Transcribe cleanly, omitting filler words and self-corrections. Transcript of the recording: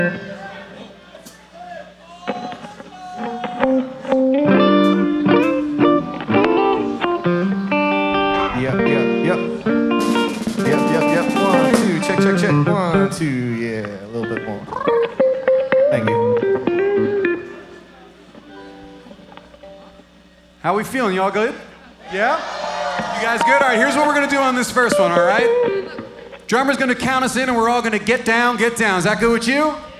Yep. 1, 2, check. 1, 2, yeah, a little bit more. Thank you. How we feeling? Y'all good? Yeah? You guys good? All right, here's what we're gonna do on this first one, all right? Drummer's gonna count us in and we're all gonna get down. Is that good with you?